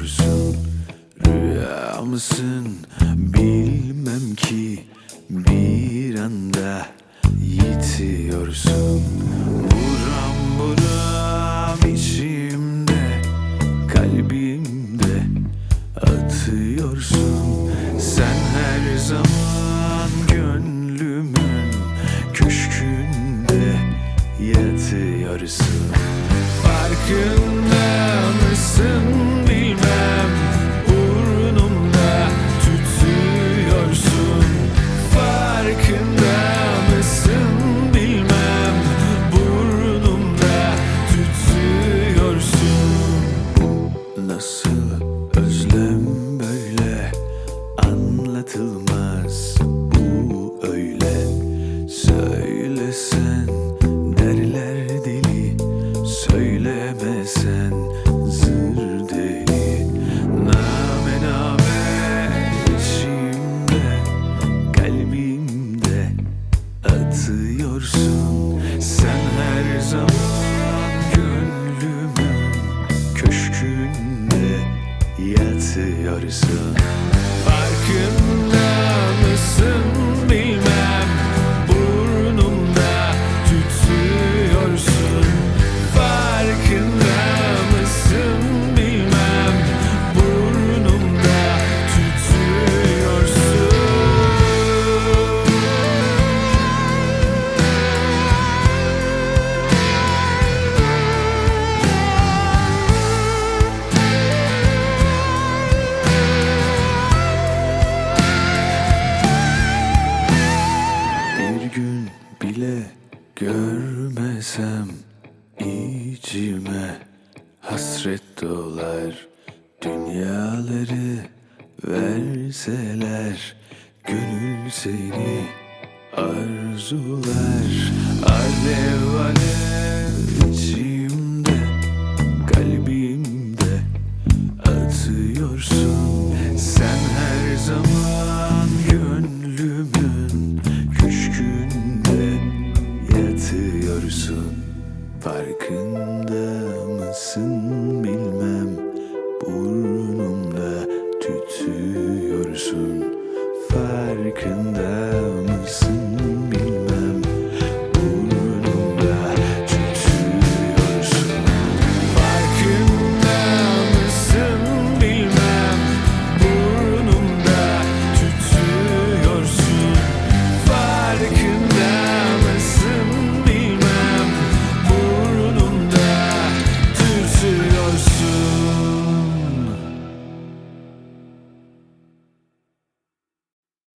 Yatıyorsun, rüya mısın bilmem ki, bir anda yitiyorsun. Buram buram içimde, kalbimde atıyorsun. Sen her zaman gönlümün köşkünde yatıyorsun. Farkında mısın bilmem, burnumda tütüyorsun. Farkında mısın bilmem, burnumda tütüyorsun. Bu nasıl özlem böyle, anlatılmaz bu öyle. Söylesen derler deli, söylemesen zır deli. Name name içimde, kalbimde atıyorsun. Sen her zaman gönlümün köşkünde yatıyorsun. Farkında mısın bilmem, burnumda tütüyorsun. Farkında mısın bilmem, burnumda tütüyorsun. Bir gün bile görmesem içime hasret dolar. Dünyaları verseler, gönül seni arzular. Alev alev içimde, kalbimde atıyorsun. Sen her zaman gönlümün köşkünde yatıyorsun. Farkında mısın bilmem, burnumda tütüyorsun. Farkında mısın